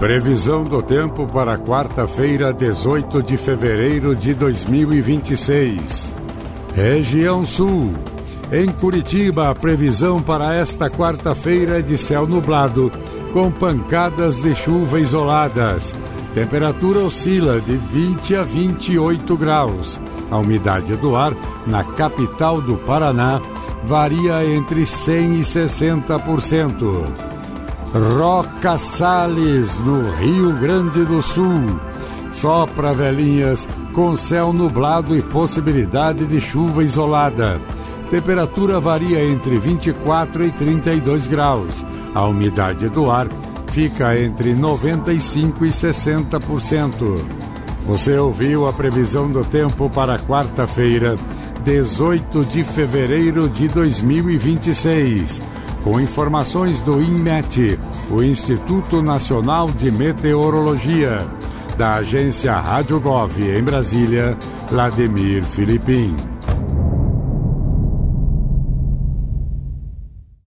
Previsão do tempo para quarta-feira, 18 de fevereiro de 2026. Região Sul. Em Curitiba, a previsão para esta quarta-feira é de céu nublado, com pancadas de chuva isoladas. Temperatura oscila de 20 a 28 graus. A umidade do ar na capital do Paraná varia entre 100% e 60%. Roca Sales, no Rio Grande do Sul. Sopra Velhinhas, com céu nublado e possibilidade de chuva isolada. Temperatura varia entre 24 e 32 graus. A umidade do ar fica entre 95% e 60%. Você ouviu a previsão do tempo para quarta-feira, 18 de fevereiro de 2026. Com informações do INMET, o Instituto Nacional de Meteorologia, da agência Rádio Gov em Brasília, Vladimir Filipim.